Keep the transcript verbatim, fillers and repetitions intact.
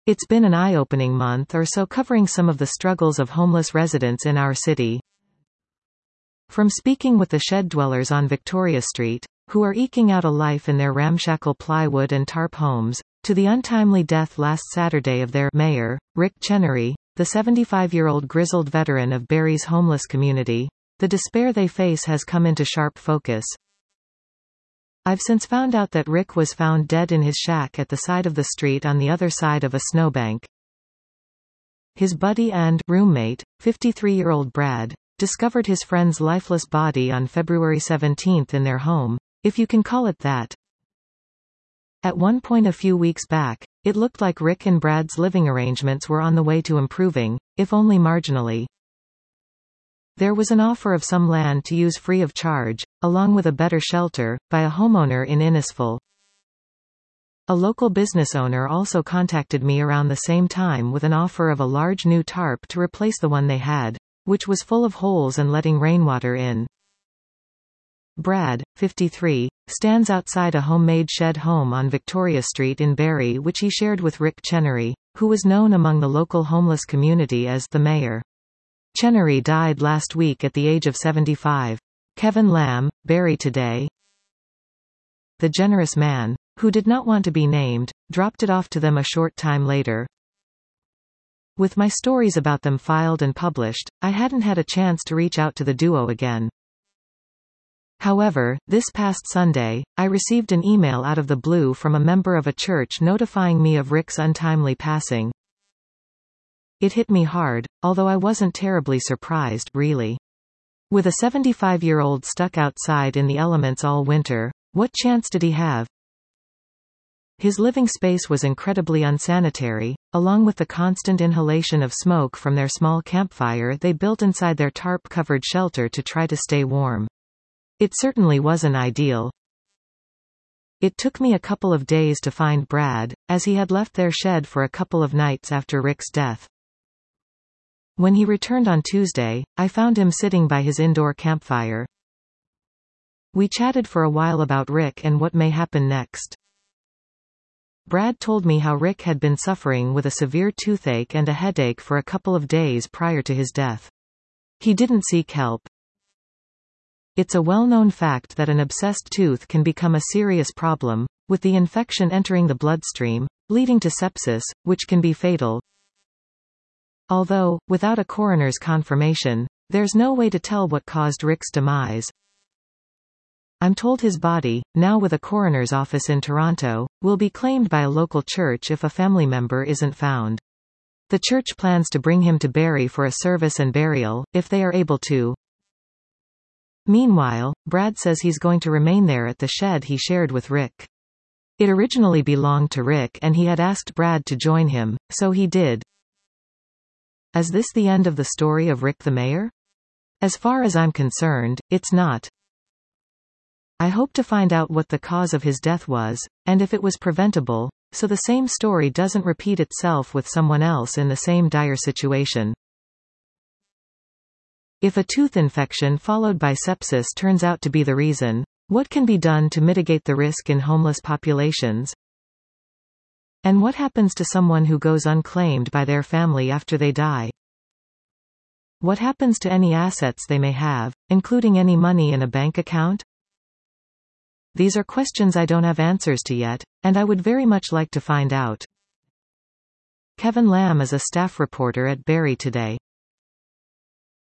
It's been an eye-opening month or so covering some of the struggles of homeless residents in our city. From speaking with the shed dwellers on Victoria Street, who are eking out a life in their ramshackle plywood and tarp homes, to the untimely death last Saturday of their mayor, Rick Chenery, the seventy-five-year-old grizzled veteran of Barrie's homeless community, the despair they face has come into sharp focus. I've since found out that Rick was found dead in his shack at the side of the street on the other side of a snowbank. His buddy and roommate, fifty-three-year-old Brad, discovered his friend's lifeless body on February seventeenth in their home, if you can call it that. At one point a few weeks back, it looked like Rick and Brad's living arrangements were on the way to improving, if only marginally. There was an offer of some land to use free of charge, along with a better shelter, by a homeowner in Innisfil. A local business owner also contacted me around the same time with an offer of a large new tarp to replace the one they had, which was full of holes and letting rainwater in. Brad, fifty-three, stands outside a homemade shed home on Victoria Street in Barrie which he shared with Rick Chenery, who was known among the local homeless community as the mayor. Chenery died last week at the age of seventy-five. Kevin Lamb, Barrie Today. The generous man, who did not want to be named, dropped it off to them a short time later. With my stories about them filed and published, I hadn't had a chance to reach out to the duo again. However, this past Sunday, I received an email out of the blue from a member of a church notifying me of Rick's untimely passing. It hit me hard, although I wasn't terribly surprised, really. With a seventy-five-year-old stuck outside in the elements all winter, what chance did he have? His living space was incredibly unsanitary, along with the constant inhalation of smoke from their small campfire they built inside their tarp-covered shelter to try to stay warm. It certainly wasn't ideal. It took me a couple of days to find Brad, as he had left their shed for a couple of nights after Rick's death. When he returned on Tuesday, I found him sitting by his indoor campfire. We chatted for a while about Rick and what may happen next. Brad told me how Rick had been suffering with a severe toothache and a headache for a couple of days prior to his death. He didn't seek help. It's a well-known fact that an abscessed tooth can become a serious problem, with the infection entering the bloodstream, leading to sepsis, which can be fatal. Although, without a coroner's confirmation, there's no way to tell what caused Rick's demise. I'm told his body, now with a coroner's office in Toronto, will be claimed by a local church if a family member isn't found. The church plans to bring him to Barrie for a service and burial, if they are able to. Meanwhile, Brad says he's going to remain there at the shed he shared with Rick. It originally belonged to Rick and he had asked Brad to join him, so he did. Is this the end of the story of Rick the Mayor? As far as I'm concerned, it's not. I hope to find out what the cause of his death was, and if it was preventable, so the same story doesn't repeat itself with someone else in the same dire situation. If a tooth infection followed by sepsis turns out to be the reason, what can be done to mitigate the risk in homeless populations? And what happens to someone who goes unclaimed by their family after they die? What happens to any assets they may have, including any money in a bank account? These are questions I don't have answers to yet, and I would very much like to find out. Kevin Lamb is a staff reporter at Barrie Today.